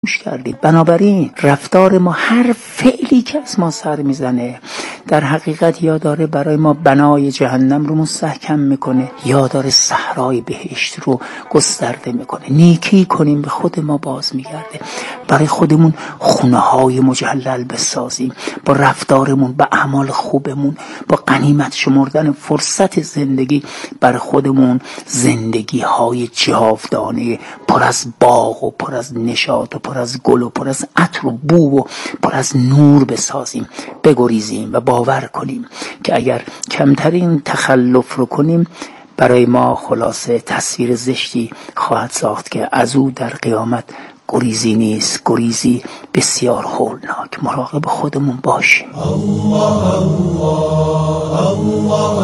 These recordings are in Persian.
فراموش کردیم. بنابراین رفتار ما، هر فعلی که از ما سر میزنه، در حقیقت یا داره برای ما بنای جهنم رو مستحکم میکنه یا داره صحرای بهشت رو گسترده میکنه. نیکی کنیم به خود ما باز میگرده. برای خودمون خونه های مجلل بسازیم، با رفتارمون، با اعمال خوبمون، با غنیمت شمردن فرصت زندگی برای خودمون زندگی های جاودانه پر از باغ و پر از نشاط و پر از گل و پر از عطر و بو و پر از نور بسازیم. بگریزیم و باور کنیم که اگر کمترین تخلف رو کنیم برای ما خلاصه تصویر زشتی خواهد ساخت که از او در قیامت گریزی نیست، گریزی بسیار هولناک. مراقب خودمون باشیم. الله الله الله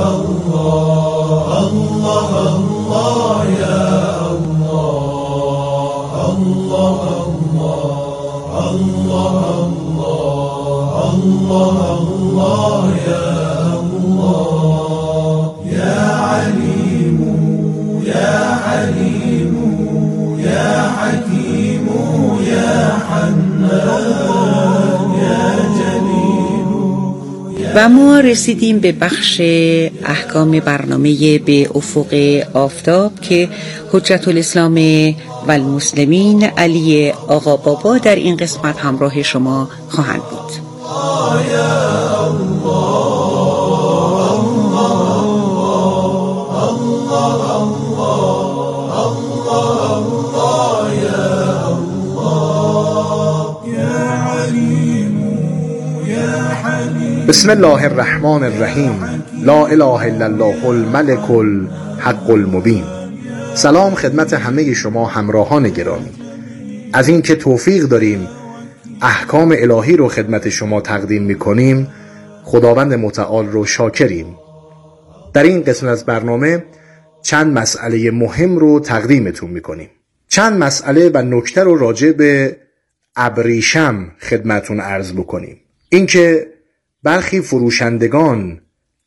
الله الله یا الله الله الله الله الله یا الله یا علیم یا حلیم یا حکیم یا حنان یا جلیل. و ما رسیدیم به بخش احکام برنامه به افق آفتاب که حجت الاسلام و المسلمین علی آقا بابا در این قسمت همراه شما خواهند بود. بسم الله الرحمن الرحیم. لا اله الا الله الملك الحق المبین. سلام خدمت همه شما همراهان گرامی. از این که توفیق داریم احکام الهی رو خدمت شما تقدیم میکنیم خداوند متعال رو شاکریم. در این قسمت از برنامه چند مسئله مهم رو تقدیمتون میکنیم. چند مسئله و نکته رو راجع به ابریشم خدمتون عرض بکنیم. اینکه برخی فروشندگان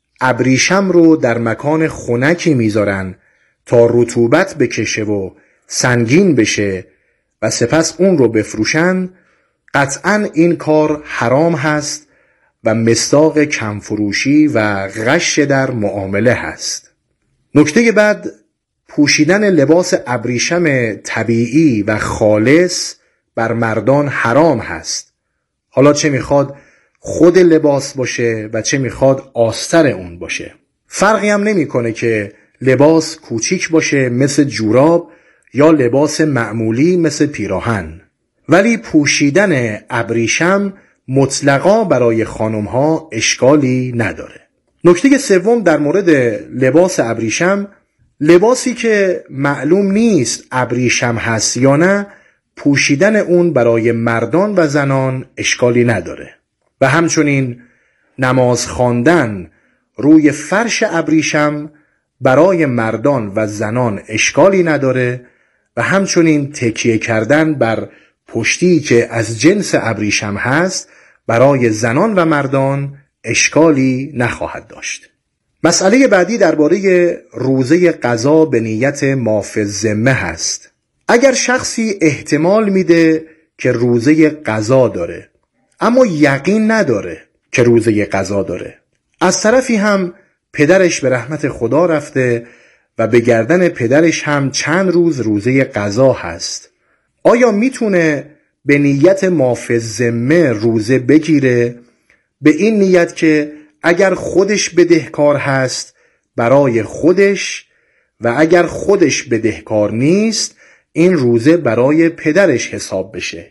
ابریشم رو در مکان خنکی میذارن تا رطوبت بکشه و سنگین بشه و سپس اون رو بفروشن، قطعاً این کار حرام هست و مصداق کمفروشی و غش در معامله هست. نکته بعد، پوشیدن لباس ابریشم طبیعی و خالص بر مردان حرام هست. حالا چه میخواد خود لباس باشه و چه میخواد آستر اون باشه. فرقی هم نمیکنه که لباس کوچیک باشه مثل جوراب یا لباس معمولی مثل پیراهن. ولی پوشیدن ابریشم مطلقا برای خانم‌ها اشکالی نداره. نکته سوم در مورد لباس ابریشم، لباسی که معلوم نیست ابریشم هست یا نه، پوشیدن اون برای مردان و زنان اشکالی نداره. و همچنین نماز خواندن روی فرش ابریشم برای مردان و زنان اشکالی نداره و همچنین تکیه کردن بر پشتی که از جنس ابریشم هست برای زنان و مردان اشکالی نخواهد داشت. مسئله بعدی درباره روزه قضا به نیت ماف الذمه هست. اگر شخصی احتمال میده که روزه قضا داره اما یقین نداره که روزه قضا داره، از طرفی هم پدرش به رحمت خدا رفته و به گردن پدرش هم چند روز روزه قضا هست، آیا میتونه به نیت ماف الذمه روزه بگیره؟ به این نیت که اگر خودش بدهکار هست برای خودش و اگر خودش بدهکار نیست این روزه برای پدرش حساب بشه.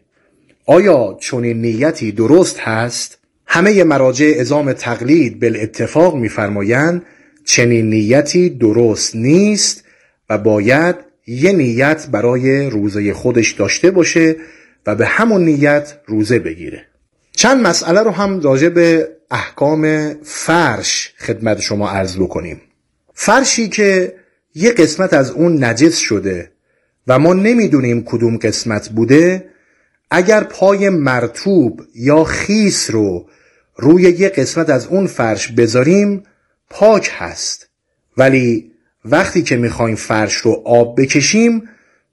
آیا چنین نیتی درست هست؟ همه مراجع عظام تقلید بالاتفاق می‌فرمایند چنین نیتی درست نیست و باید یه نیت برای روزه خودش داشته باشه و به همون نیت روزه بگیره. چند مسئله رو هم راجع به احکام فرش خدمت شما عرض بکنیم. فرشی که یه قسمت از اون نجس شده و ما نمیدونیم کدوم قسمت بوده، اگر پای مرطوب یا خیس رو روی یه قسمت از اون فرش بذاریم پاک هست، ولی وقتی که میخوایم فرش رو آب بکشیم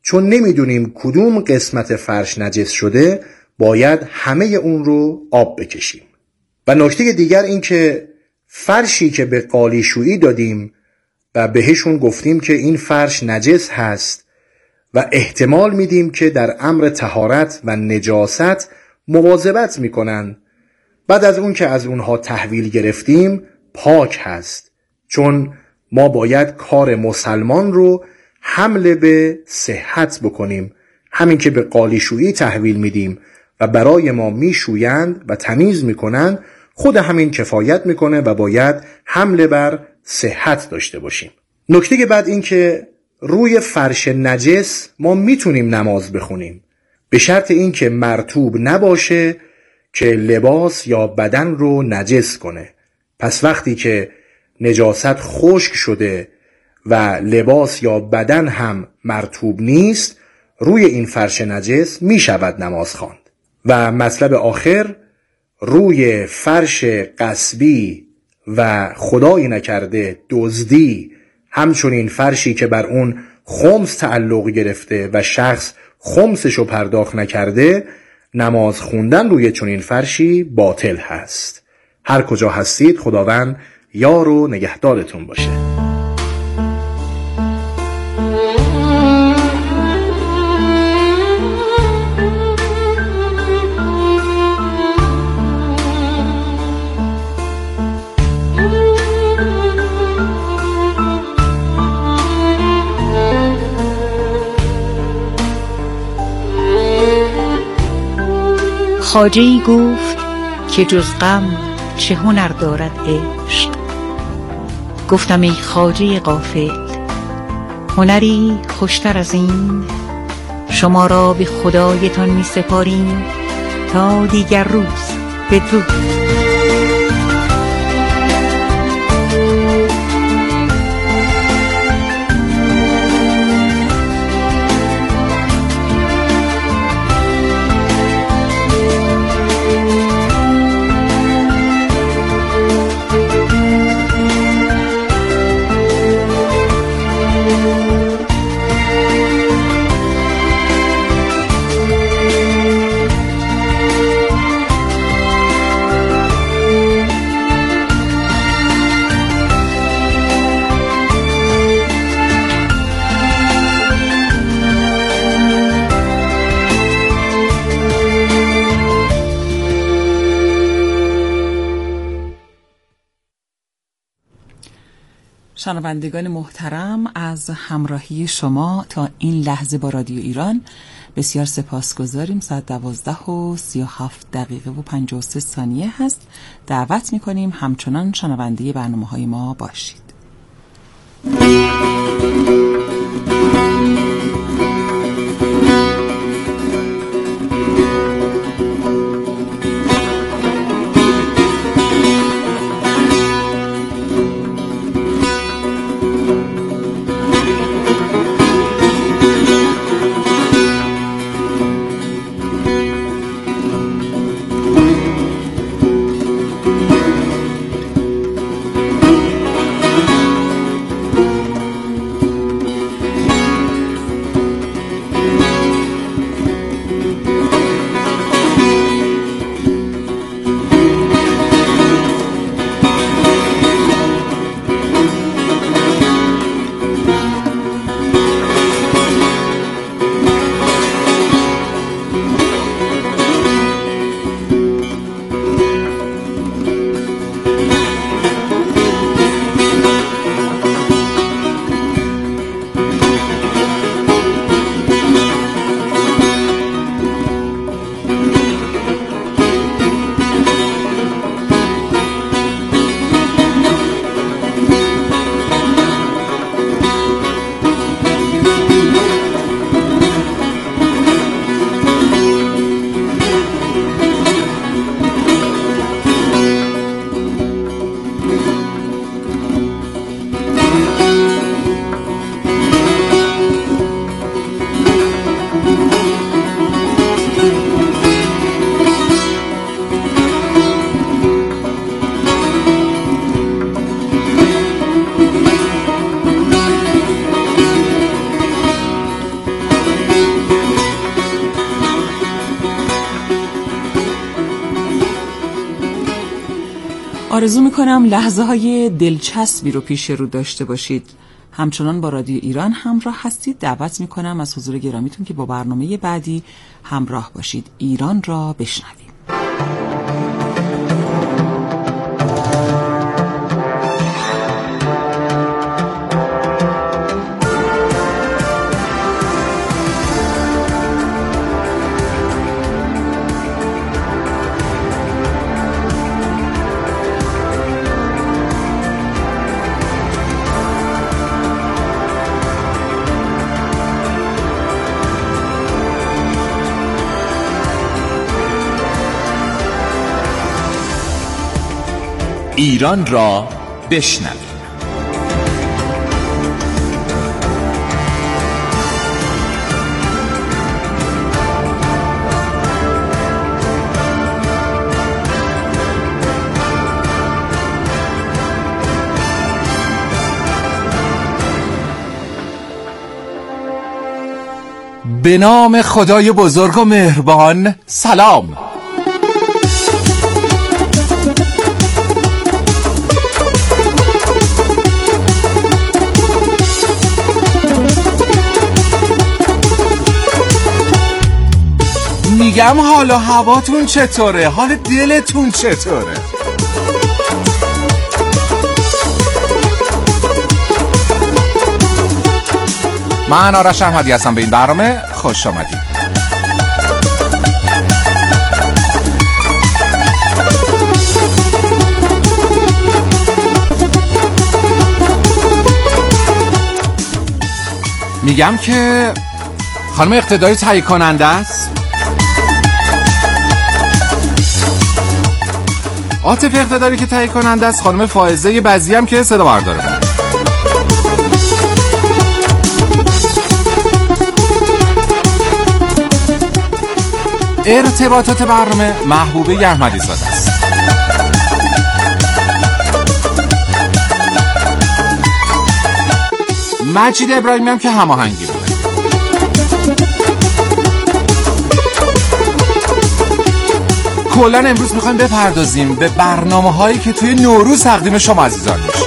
چون نمیدونیم کدوم قسمت فرش نجس شده باید همه اون رو آب بکشیم. و نکته دیگر این که فرشی که به قالیشویی دادیم و بهشون گفتیم که این فرش نجس هست و احتمال میدیم که در امر طهارت و نجاست مواظبت میکنن، بعد از اون که از اونها تحویل گرفتیم پاک هست، چون ما باید کار مسلمان رو حمل به صحت بکنیم. همین که به قالیشویی تحویل میدیم و برای ما میشویند و تمیز میکنن، خود همین کفایت میکنه و باید حمل بر صحت داشته باشیم. نکته بعد این که روی فرش نجس ما میتونیم نماز بخونیم، به شرط این که مرطوب نباشه که لباس یا بدن رو نجس کنه. پس وقتی که نجاست خشک شده و لباس یا بدن هم مرطوب نیست، روی این فرش نجس می شود نماز خواند. و مطلب آخر، روی فرش غصبی و خدایی نکرده دزدی، همچنین فرشی که بر اون خمس تعلق گرفته و شخص خمسشو پرداخت نکرده، نماز خوندن روی چنین فرشی باطل هست. هر کجا هستید خداوند یار و نگهدارتون باشه. خواجه‌ای گفت که جز غم چه هنر دارد عشق. گفتم ای خواجه غافل، هنری خوشتر از این؟ شما را به خدایتان می سپاریم تا دیگر روز. بدرود. شنوندگان محترم، از همراهی شما تا این لحظه با رادیو ایران بسیار سپاسگزاریم. ساعت 12:37 و هست. دعوت می‌کنیم همچنان شنونده برنامه‌های ما باشید. آرزو میکنم لحظه های دلچسبی رو پیش رو داشته باشید. همچنان با رادیو ایران همراه هستید. دعوت میکنم از حضور گرامیتون که با برنامه بعدی همراه باشید. ایران را بشنویم. ایران را بشنویم. به نام خدای بزرگ و مهربان. سلام. میگم حال و هواتون چطوره؟ حال دلتون چطوره؟ من آرش احمدی هستم. به این برنامه خوش آمدید. میگم که خانم اقتداری تهیه کننده است. عاطف اقتداری که تهیه کننده است. خانم فائزه بعضی هم که صدا برداره. ارتباطات برنامه محبوبه احمدی زاده است. مجید ابراهیمی هم که هماهنگی بود. کلاً امروز میخوایم بپردازیم به برنامه‌هایی که توی نوروز تقدیم شما عزیزان میشه.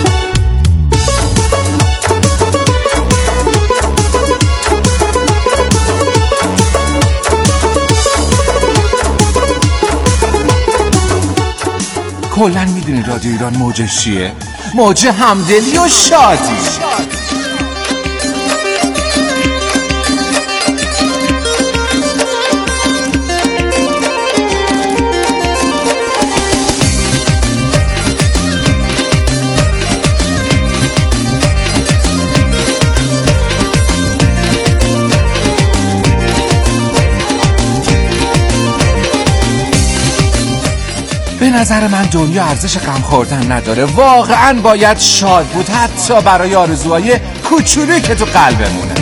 کلاً میدونی رادیو ایران موجش چیه؟ موج همدلی و شادی. به نظر من دنیا ارزش غم خوردن نداره. واقعا باید شاد بود، حتی برای آرزوهای کوچولی که تو قلبمونه.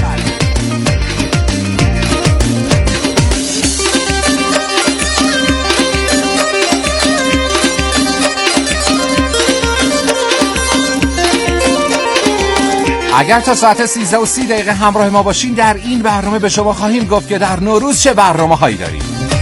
اگر تا ساعت 13:30 همراه ما باشین در این برنامه به شما خواهیم گفت که در نوروز چه برنامه هایی داریم.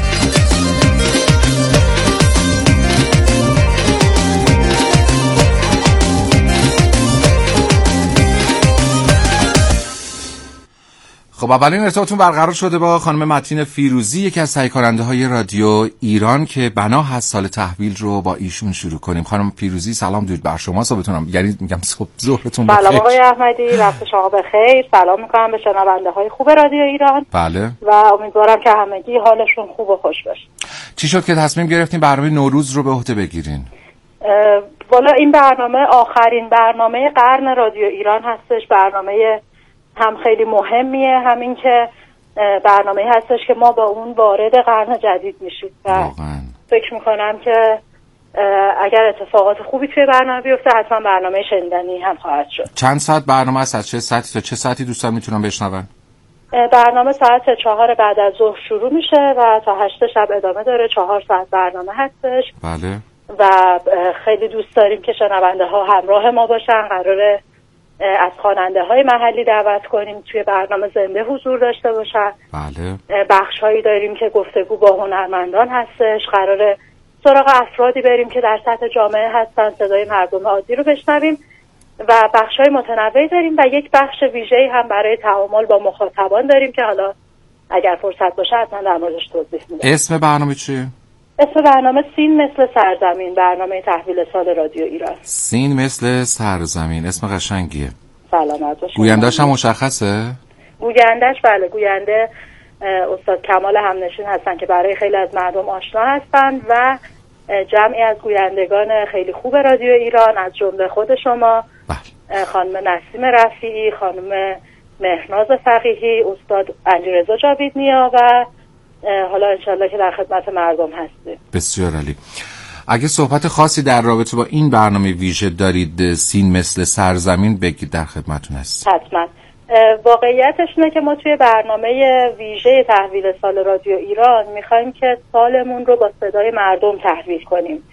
خب اولین ارتباطتون برقرار شده با خانم متین فیروزی، یکی از تهیه کننده های رادیو ایران که بنا هست سال تحویل رو با ایشون شروع کنیم. خانم فیروزی سلام درود بر شما. صبحتون یعنی میگم صبح ظهرتون بخیر. سلام آقای احمدی، وقت شما بخیر. سلام میکنم به شنونده های خوب رادیو ایران. بله. و امیدوارم که همگی حالشون خوب و خوش باشه. چی شد که تصمیم گرفتین برنامه نوروز رو به عهده بگیرین؟ والا این برنامه آخرین برنامه قرن رادیو ایران هستش. برنامه هم خیلی مهمیه، همین که برنامه هستش که ما با اون وارد قرن جدید میشیم و فکر میکنم که اگر اتفاقات خوبی توی برنامه بیفته حتما برنامه شنیدنی هم خواهد شد. چند ساعت برنامه است؟ از چه ساعتی تا چه ساعتی دوستان میتونن بشنون؟ برنامه ساعت 4 بعد از ظهر شروع میشه و تا 8 شب ادامه داره. 4 ساعت برنامه هستش. بله. و خیلی دوست داریم که شنونده ها همراه ما باشن. قراره از خواننده های محلی دعوت کنیم توی برنامه زنده حضور داشته باشن. بله. بخش هایی داریم که گفتگو با هنرمندان هستش. قراره سراغ افرادی بریم که در سطح جامعه هستن، صدای مردم عادی رو بشنویم و بخش‌های متنوعی داریم و یک بخش ویژه‌ای هم برای تعامل با مخاطبان داریم که حالا اگر فرصت باشه حتما در موردش توضیح میدم. اسم برنامه چیه؟ اسم برنامه سین مثل سرزمین، برنامه تحویل سال رادیو ایران. سین مثل سرزمین، اسم قشنگیه. سلامت باشید. گوینده‌اش هم مشخصه؟ گوینده‌اش بله، گوینده استاد کمال همنشین هستن که برای خیلی از مردم آشنا هستن و جمعی از گویندگان خیلی خوب رادیو ایران از جمله خود شما، خانم نسیم رفیعی، خانم مهناز فقیهی، استاد علیرضا جاویدنیا و حالا انشالله که در خدمت مردم هستیم. بسیار عالی. اگه صحبت خاصی در رابطه با این برنامه ویژه دارید، سین مثل سرزمین، بگید، در خدمتون هستیم. حتما. واقعیتش اینه که ما توی برنامه ویژه تحویل سال رادیو ایران میخوایم که سالمون رو با صدای مردم تحویل کنیم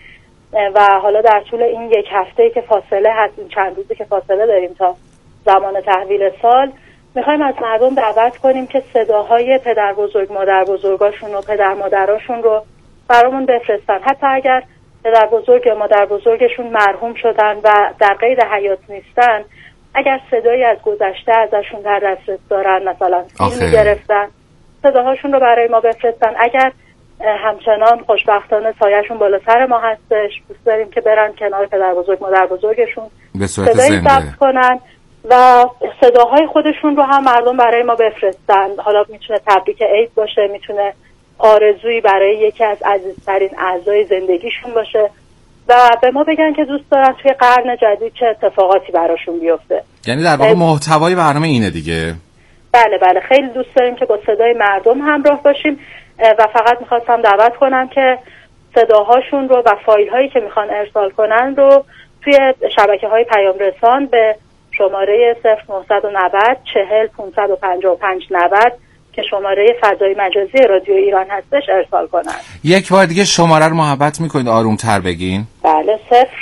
و حالا در طول این یک هفته که فاصله هست، این چند روزی که فاصله داریم تا زمان تحویل سال، میخوایم از مردم دعوت کنیم که صداهای پدر بزرگ مادر بزرگاشون و پدر مادراشون رو برامون بفرستن، حتی اگر پدر بزرگ یا مادر بزرگشون مرحوم شدن و در قید حیات نیستن، اگر صدایی از گذشته ازشون در دسترس دارن، مثلا فیلم گرفتن، صداهاشون رو برای ما بفرستن. اگر همچنان خوشبختانه سایه‌شون بالا سر ما هستش، دوست داریم که برن کنار پدر بزرگ مادر بزرگشون صدایی ضبط کنن و صداهای خودشون رو هم مردم برای ما بفرستن. حالا میتونه تبریک عید باشه، میتونه آرزویی برای یکی از عزیزترین اعضای زندگیشون باشه و به ما بگن که دوست دارن توی قرن جدید چه اتفاقاتی براشون بیفته. یعنی در واقع محتوای برنامه اینه دیگه. بله خیلی دوست داریم که با صدای مردم همراه باشیم و فقط میخواستم دعوت کنم که صداهاشون رو و فایل هایی که میخوان ارسال کنن رو توی شبکه‌های پیام رسان به شماره 0990 40 555 90 که شماره فضای مجازی رادیو ایران هستش ارسال کنن. یک بار دیگه شماره رو محبت میکنید آرومتر بگین؟ بله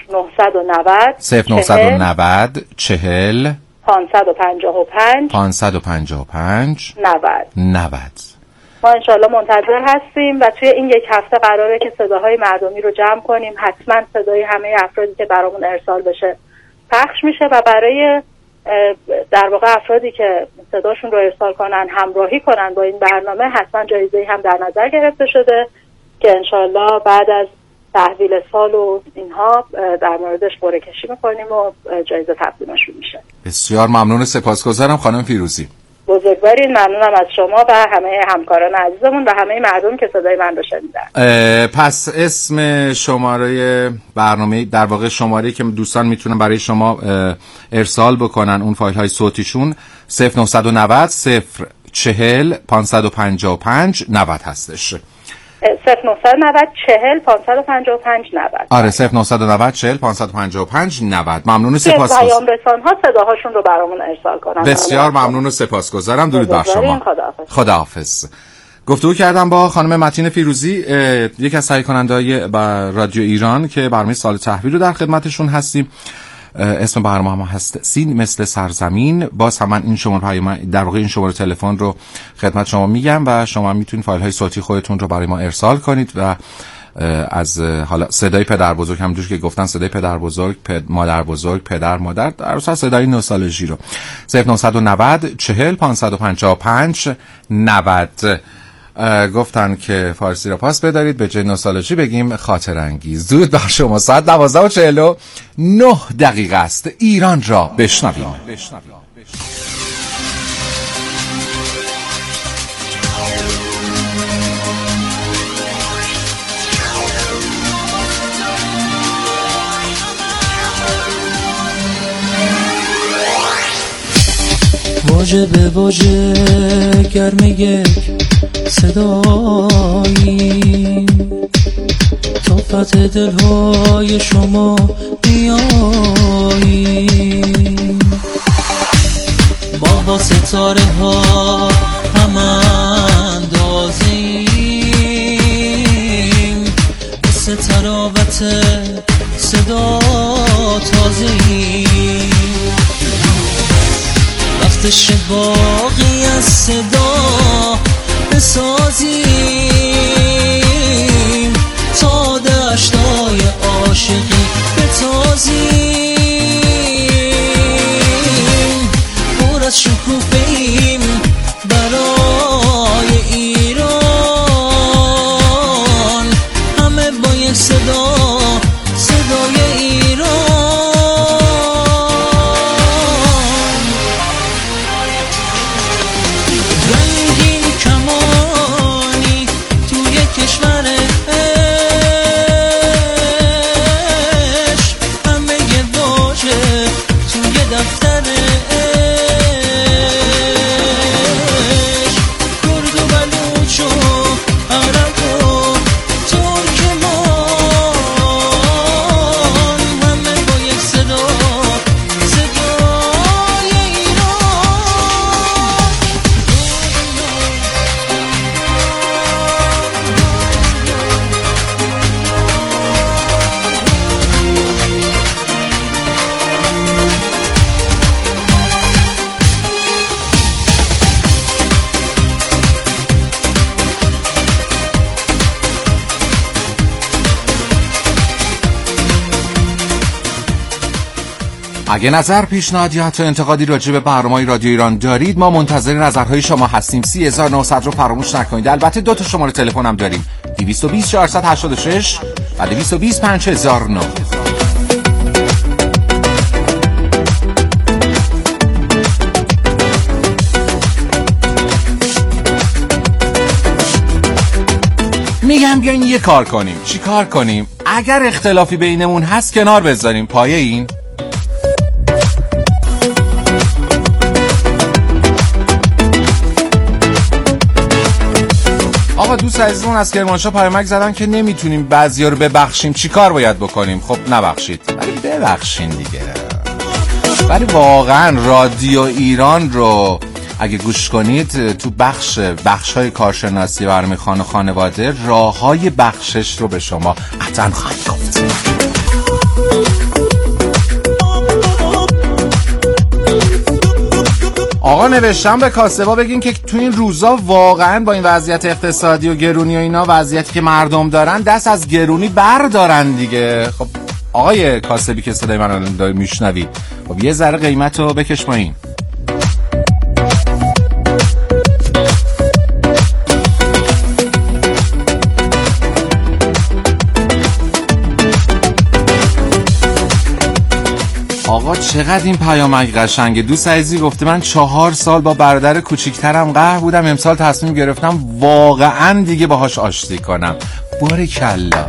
0990 40 555 90. ما انشالله منتظر هستیم و توی این یک هفته قراره که صداهای مردمی رو جمع کنیم. حتما صدای همه افرادی که برامون ارسال بشه پخش میشه و برای در واقع افرادی که صداشون رو ارسال کنن، همراهی کنن با این برنامه، حتما جایزه‌ای هم در نظر گرفته شده که انشالله بعد از تحویل سال و اینها در موردش قرعه کشی میکنیم و جایزه تقدیمشون میشه. بسیار ممنون، سپاسگزارم خانم فیروزی. بزرگوارین، ممنونم از شما و همه همکاران عزیزمون و همه مردم که صدای من رو شنیدن. پس اسم شماره برنامه، در واقع شماره که دوستان میتونن برای شما ارسال بکنن اون فایل های صوتیشون 0990 040 555 90 هستش. 0990 40 555 90. آره 0990 40 555 90. ممنون و سپاسگزارم. پیام رسان‌ها صداهاشون رو برامون ارسال کنن. بسیار ممنون و سپاسگزارم. درود بر شما. خداحافظ. گفتگو کردم با خانم متین فیروزی، یکی از تهیه کننده‌های رادیو ایران که برنامه سال تحویل رو در خدمتشون هستیم. اسم برنامه هم هست سین مثل سرزمین. باز هم من این شماره در واقع این شماره تلفن رو خدمت شما میگم و شما میتونید فایل های صوتی خودتون رو برای ما ارسال کنید و از حالا صدای پدر بزرگ، همونجوری که گفتن صدای پدر بزرگ، مادر بزرگ، پدر مادر، در اصل صدای نوستالژی رو 0990 40 555 90. گفتن که فارسی رو پاس بدارید، به جای نوستالژی بگیم خاطر انگیز. درود بر شما. ساعت 12:49 است. ایران را بشنویم. واژه به واژه گرم یک صدایی تا فتح دلهای شما بیایی، ما با ستاره ها هم اندازیم، مثل تراوت صدا تازه‌ایم، وقتش باقی از صدا بسازیم تا دشت اگه نظر، پیشنهاد یا حتی انتقادی راجع به برنامه‌های رادیو ایران دارید، ما منتظر نظرهای شما هستیم. 30900 رو فراموش نکنید. البته 2 تا شماره تلفن هم داریم، 220 486 و 220 5009. میگم بیاین یه کار کنیم. چی کار کنیم؟ اگر اختلافی بینمون هست کنار بذاریم پایه این. آقا دوست عزیزمون از کرمانشاه پیامک زدن که نمیتونیم بعضیا رو ببخشیم. چی کار باید بکنیم؟ خب نبخشید، ولی ببخشین دیگه. ولی واقعا رادیو ایران رو اگه گوش کنید تو بخش‌های کارشناسی برنامه خانه خانواده، راه‌های بخشش رو به شما قطعاً خواهیم گفت. آقا نوشتم به کاسبا بگین که تو این روزا واقعاً با این وضعیت اقتصادی و گرونی و اینا، وضعیتی که مردم دارن، دست از گرونی بردارن دیگه. خب آقای کاسبی که صدای من رو داری میشنوی، خب یه ذره قیمت رو بکش پایین. آقا چقدر این پیامک قشنگه. دوست عزیزی گفته من 4 سال با برادر کوچیکترم قهر بودم، امسال تصمیم گرفتم واقعا دیگه باهاش آشتی کنم. بارکالله.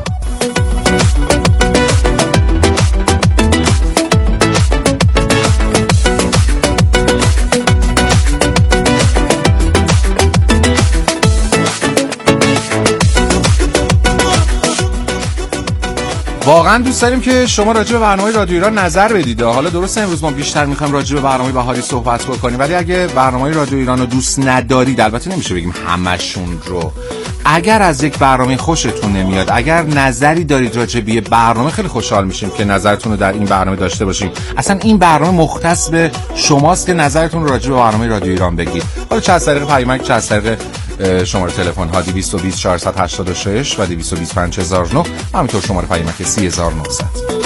واقعا دوست داریم که شما راجع به برنامه رادیو ایران نظر بدید. حالا درسته امروز ما بیشتر میخوایم راجع به برنامه بهاری صحبت بکنیم، ولی اگه برنامه رادیو ایران رو دوست ندارید، البته نمیشه بگیم همشون رو، اگر از یک برنامه خوشتون نمیاد، اگر نظری دارید راجع به برنامه، خیلی خوشحال میشیم که نظرتون رو در این برنامه داشته باشیم. اصلا این برنامه مختص به شماست که نظرتون رو راجع به برنامه رادیو ایران بگید. حالا چه از طریق پیامک، چه از طریق شماره تلفن ها 220 486 و 220 5009، همینطور شماره پیامک 3900.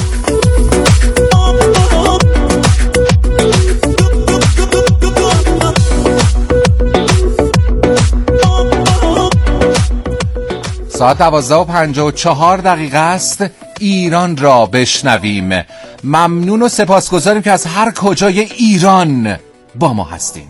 ساعت 12:54 است. ایران را بشنویم. ممنون و سپاسگزاریم که از هر کجای ایران با ما هستیم.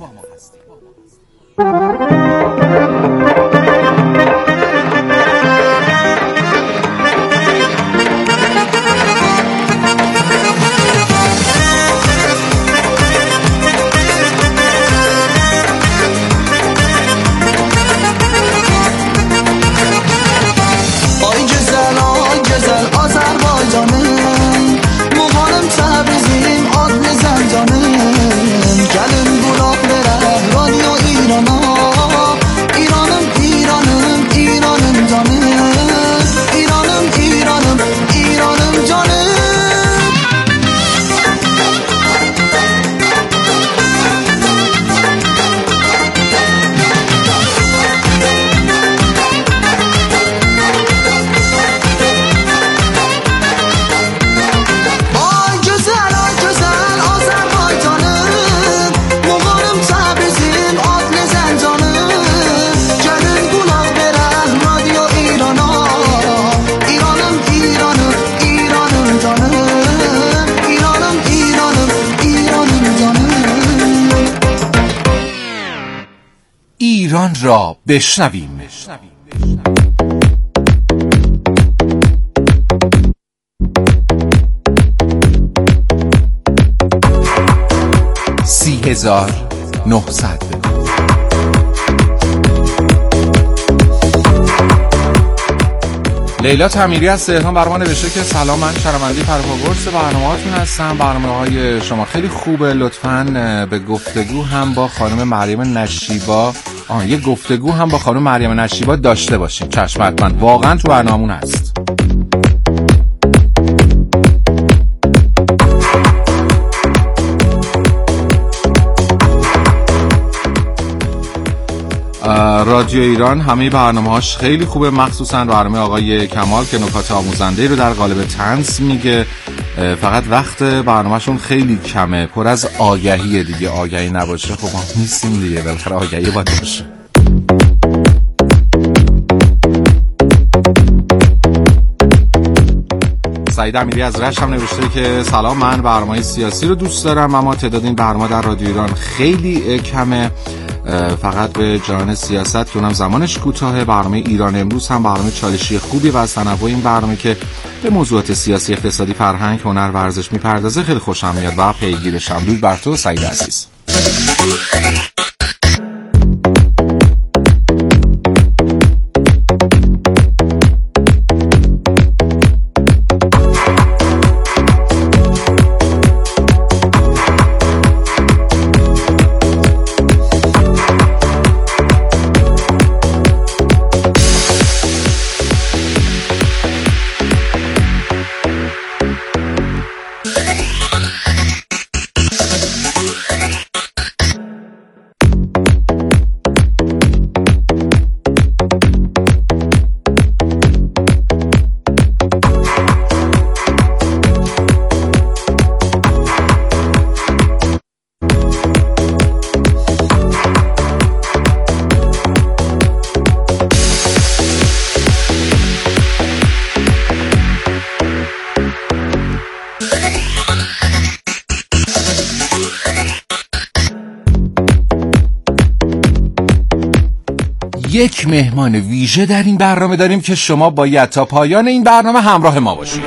ایران را بشنویم. 3900. لیلا تمیری از تهران برام نوشته که سلام، من شرمنده پرپاگورس برنامه‌هاتون هستم. برنامه‌های شما خیلی خوبه. لطفاً به گفتگو هم با خانم مریم نشیبا یه گفتگو هم با خانم مریم نشیبا داشته باشیم. چشم، حتما، واقعا تو برنامه‌مون هست. رادیو ایران همه برنامه‌هاش خیلی خوبه، مخصوصا برنامه آقای کمال که نکات آموزنده رو در قالب طنز میگه. فقط وقت برنامهشون خیلی کمه، پر از آگهیه دیگه. آگهی نباشه خب ما نیستیم دیگه، بالاخره آگهی باید باشه. سعید امیری از رشت هم نوشته که سلام، من برنامه سیاسی رو دوست دارم اما تعداد این برنامه در رادیو ایران خیلی کمه، فقط به جهان سیاست که اونم زمانش کوتاهه. برنامه ایران امروز هم برنامه چالشی خوبی و از تنوع این برنامه که به موضوعات سیاسی، اقتصادی، فرهنگ، هنر، ورزش میپردازه خیلی خوشم میاد و پیگیرشم. درود بر تو سعید عزیز. یک مهمان ویژه در این برنامه داریم که شما باید تا پایان این برنامه همراه ما باشید.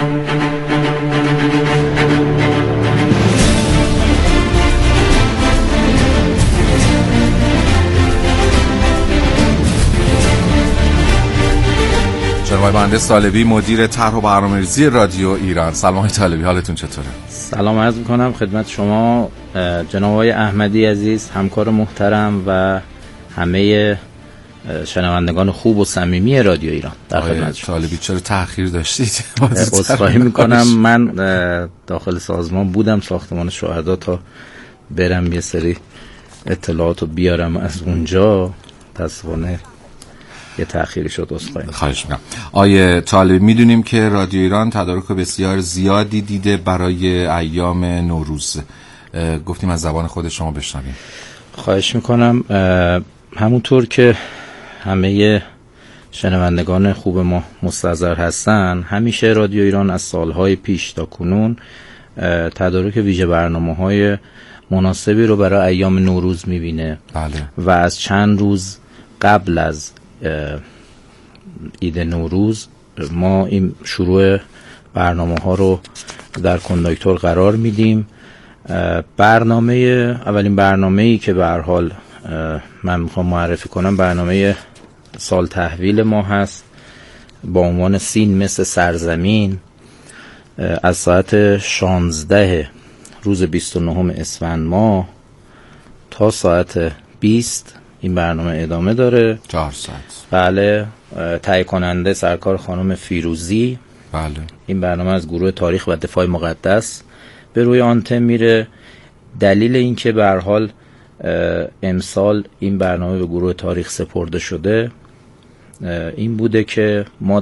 جناب مهندس طالبی، مدیر طرح و برنامه‌ریزی رادیو ایران. سلام آقای طالبی، حالتون چطوره؟ سلام عرض می‌کنم خدمت شما جناب آقای احمدی عزیز، همکار محترم و همه شنوندگان خوب و صمیمی رادیو ایران. در خدمت شما. طالبی چرا تأخیر داشتید؟ عذرخواهی می‌کنم، من داخل سازمان بودم، ساختمان شهدا، تا برم یه سری اطلاعاتو بیارم از اونجا، متأسفانه یه تأخیری شد. عذرخواهی. خواهش می‌کنم. آیه طالب، میدونیم که رادیو ایران تدارک بسیار زیادی دیده برای ایام نوروز. گفتیم از زبان خود شما بشنویم. خواهش می‌کنم. همونطور که همه شنوندگان خوب ما مستحضر هستن، همیشه رادیو ایران از سالهای پیش تا کنون تدارک ویژه برنامه‌های مناسبی رو برای ایام نوروز می‌بینه. بله. و از چند روز قبل از عید نوروز ما این شروع برنامه‌ها رو در کنداکتور قرار میدیم. اولین برنامه‌ای که به هر حال من میخوام معرفی کنم برنامه سال تحویل ما هست با عنوان سین مثل سرزمین. از ساعت 16 روز 29 اسفند ماه تا ساعت 20 این برنامه ادامه داره. 4 ساعت. بله. تهیه کننده سرکار خانم فیروزی. بله. این برنامه از گروه تاریخ و دفاع مقدس به روی آنتن میره. دلیل این که به هر حال امسال این برنامه به گروه تاریخ سپرده شده این بوده که ما